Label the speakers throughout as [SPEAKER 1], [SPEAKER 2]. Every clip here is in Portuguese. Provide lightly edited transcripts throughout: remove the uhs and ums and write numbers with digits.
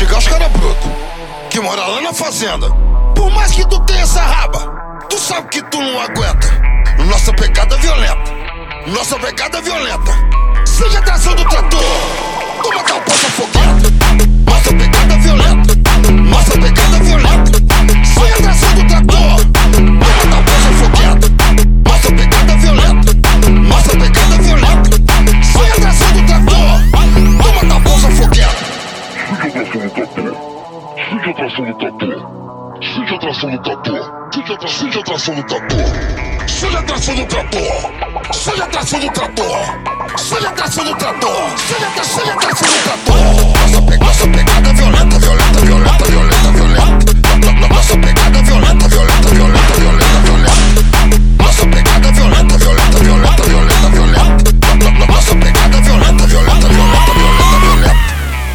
[SPEAKER 1] chegar os cara bruto que mora lá na fazenda. Por mais que tu tenha essa raba, tu sabe que tu não aguenta. Nossa pegada é violenta, nossa pegada é violenta. Seja atração do trator, toma tal poça fogueta. Nossa pegada é violenta, nossa pegada é violenta. Seja atração do trator, toma tal poça fogueta. Nossa pegada é violenta, nossa pegada é violenta. Seja atração do trator, toma tal poça fogueta.
[SPEAKER 2] Seja atração do trator. Seja atração do trator. Seja atração do trator.
[SPEAKER 1] Seja atração do trator. Seja atração do trator. Seja atração do trator. Seja atração do trator. Nossa pegada é violenta, violenta, violenta, violenta, violenta. Nossa pegada é violenta, violenta, violenta, violenta, violenta. Nossa pegada é violenta, violenta, violenta, violenta, violenta. Nossa pegada é violenta, violenta, violenta, violenta, violenta.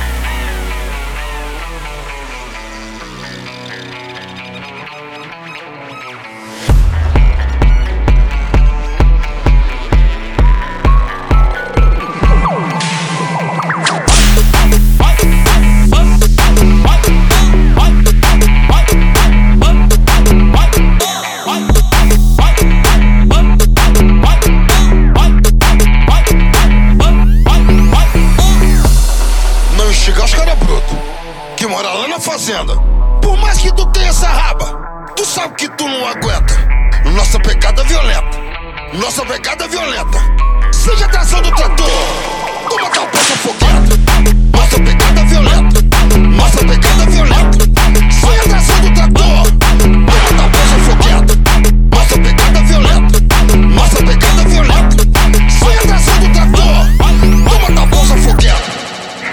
[SPEAKER 1] Chegar os cara bruto que mora lá na fazenda. Por mais que tu tenha essa raba, tu sabe que tu não aguenta. Nossa pegada é violenta, nossa pegada é violenta. Seja atração do trator, toma tal poça fogueta. Nossa pegada é violenta, nossa pegada é violenta. Seja atração do trator, toma tal poça fogueta. Nossa pegada é violenta, nossa pegada é violenta. Seja atração do trator, toma tal poça fogueta.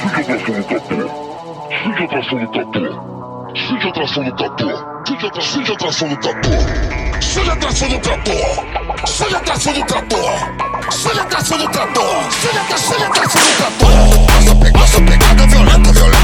[SPEAKER 2] Seja atração do trator. Seja atração do trator. Seja atração do trator.
[SPEAKER 1] Seja atração do trator. Seja atração do trator. Seja atração do trator. Seja atração do trator. Nossa pegada é violenta, violenta.